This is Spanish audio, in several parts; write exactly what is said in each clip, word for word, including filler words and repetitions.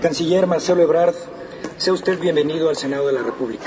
Canciller Marcelo Ebrard, sea usted bienvenido al Senado de la República.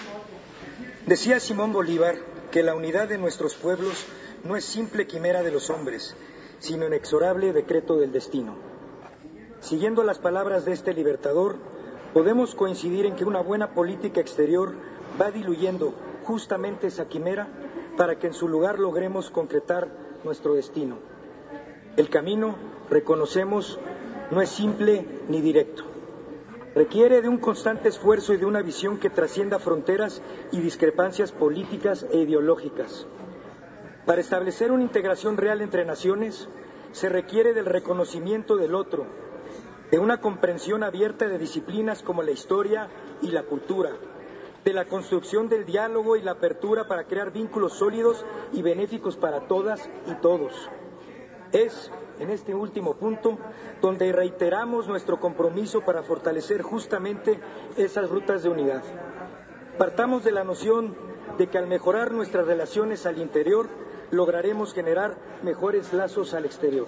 Decía Simón Bolívar que la unidad de nuestros pueblos no es simple quimera de los hombres, sino inexorable decreto del destino. Siguiendo las palabras de este libertador, podemos coincidir en que una buena política exterior va diluyendo justamente esa quimera para que en su lugar logremos concretar nuestro destino. El camino, reconocemos, no es simple ni directo. Requiere de un constante esfuerzo y de una visión que trascienda fronteras y discrepancias políticas e ideológicas. Para establecer una integración real entre naciones, se requiere del reconocimiento del otro, de una comprensión abierta de disciplinas como la historia y la cultura, de la construcción del diálogo y la apertura para crear vínculos sólidos y benéficos para todas y todos. Es en este último punto donde reiteramos nuestro compromiso para fortalecer justamente esas rutas de unidad. Partamos de la noción de que al mejorar nuestras relaciones al interior, lograremos generar mejores lazos al exterior.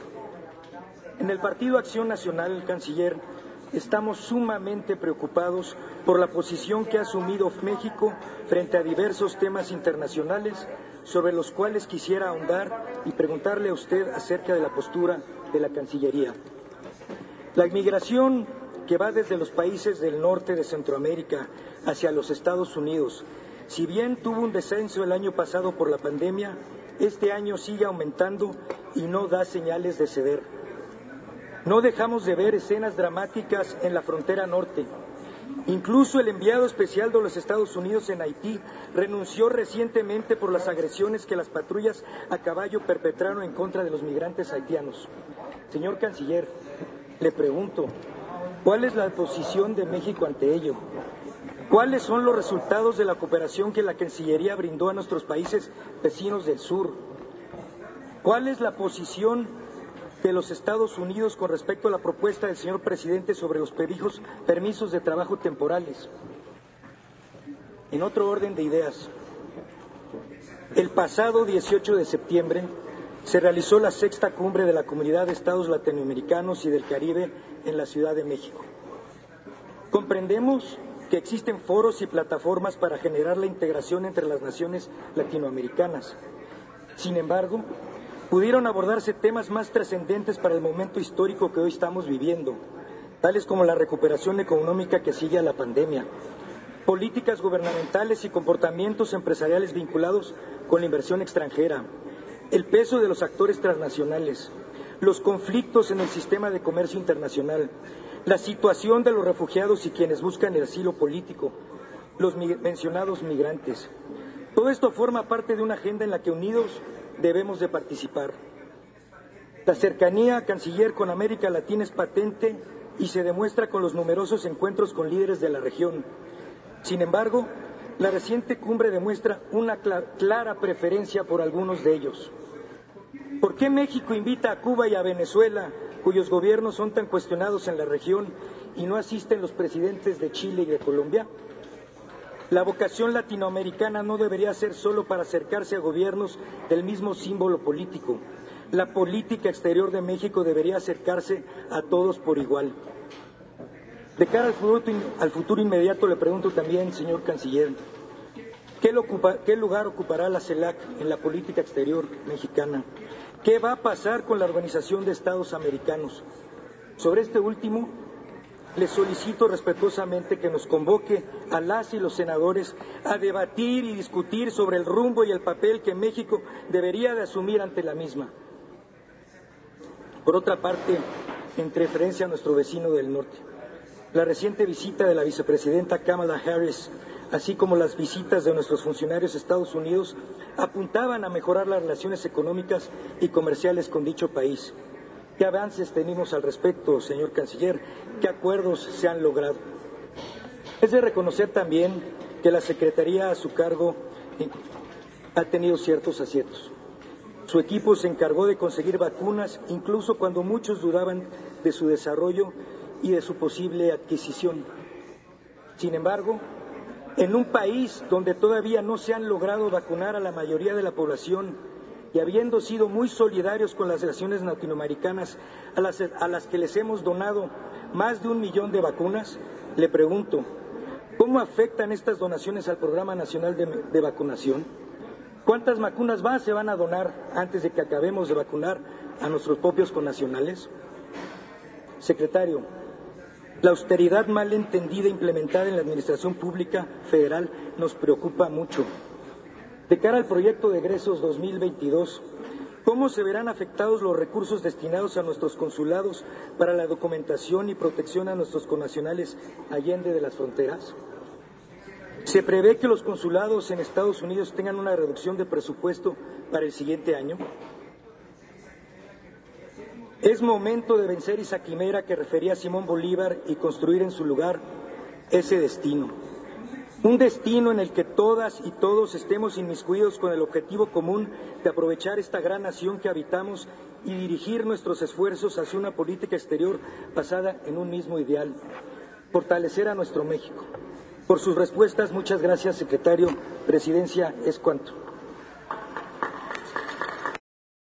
En el Partido Acción Nacional, Canciller, estamos sumamente preocupados por la posición que ha asumido México frente a diversos temas internacionales sobre los cuales quisiera ahondar y preguntarle a usted acerca de la postura de la Cancillería. La inmigración que va desde los países del norte de Centroamérica hacia los Estados Unidos, si bien tuvo un descenso el año pasado por la pandemia, este año sigue aumentando y no da señales de ceder. No dejamos de ver escenas dramáticas en la frontera norte. Incluso el enviado especial de los Estados Unidos en Haití renunció recientemente por las agresiones que las patrullas a caballo perpetraron en contra de los migrantes haitianos. Señor Canciller, le pregunto, ¿cuál es la posición de México ante ello? ¿Cuáles son los resultados de la cooperación que la Cancillería brindó a nuestros países vecinos del sur? ¿Cuál es la posición de los Estados Unidos con respecto a la propuesta del señor presidente sobre los permisos, permisos de trabajo temporales? En otro orden de ideas, el pasado dieciocho de septiembre se realizó la sexta cumbre de la Comunidad de Estados Latinoamericanos y del Caribe en la Ciudad de México. Comprendemos que existen foros y plataformas para generar la integración entre las naciones latinoamericanas. Sin embargo, pudieron abordarse temas más trascendentes para el momento histórico que hoy estamos viviendo, tales como la recuperación económica que sigue a la pandemia, políticas gubernamentales y comportamientos empresariales vinculados con la inversión extranjera, el peso de los actores transnacionales, los conflictos en el sistema de comercio internacional, la situación de los refugiados y quienes buscan el asilo político, los mencionados migrantes. Todo esto forma parte de una agenda en la que unidos debemos de participar. La cercanía, Canciller, con América Latina es patente y se demuestra con los numerosos encuentros con líderes de la región. Sin embargo, la reciente cumbre demuestra una clara preferencia por algunos de ellos. ¿Por qué México invita a Cuba y a Venezuela, cuyos gobiernos son tan cuestionados en la región, y no asisten los presidentes de Chile y de Colombia? La vocación latinoamericana no debería ser solo para acercarse a gobiernos del mismo símbolo político. La política exterior de México debería acercarse a todos por igual. De cara al futuro, al futuro inmediato le pregunto también, señor Canciller, ¿qué, ocupa, ¿qué lugar ocupará la CELAC en la política exterior mexicana? ¿Qué va a pasar con la Organización de Estados Americanos? Sobre este último, le solicito respetuosamente que nos convoque a las y los senadores a debatir y discutir sobre el rumbo y el papel que México debería de asumir ante la misma. Por otra parte, en referencia a nuestro vecino del norte, la reciente visita de la vicepresidenta Kamala Harris, así como las visitas de nuestros funcionarios a Estados Unidos, apuntaban a mejorar las relaciones económicas y comerciales con dicho país. ¿Qué avances tenemos al respecto, señor Canciller? ¿Qué acuerdos se han logrado? Es de reconocer también que la Secretaría a su cargo ha tenido ciertos aciertos. Su equipo se encargó de conseguir vacunas, incluso cuando muchos dudaban de su desarrollo y de su posible adquisición. Sin embargo, en un país donde todavía no se han logrado vacunar a la mayoría de la población, y habiendo sido muy solidarios con las naciones latinoamericanas a las, a las que les hemos donado más de un millón de vacunas, le pregunto, ¿cómo afectan estas donaciones al Programa Nacional de, de Vacunación? ¿Cuántas vacunas más se van a donar antes de que acabemos de vacunar a nuestros propios connacionales? Secretario, la austeridad mal entendida e implementada en la Administración Pública Federal nos preocupa mucho. De cara al proyecto de egresos dos mil veintidós, ¿cómo se verán afectados los recursos destinados a nuestros consulados para la documentación y protección a nuestros connacionales allende de las fronteras? ¿Se prevé que los consulados en Estados Unidos tengan una reducción de presupuesto para el siguiente año? Es momento de vencer esa quimera que refería Simón Bolívar y construir en su lugar ese destino. Un destino en el que todas y todos estemos inmiscuidos con el objetivo común de aprovechar esta gran nación que habitamos y dirigir nuestros esfuerzos hacia una política exterior basada en un mismo ideal, fortalecer a nuestro México. Por sus respuestas, muchas gracias, secretario. Presidencia es cuanto.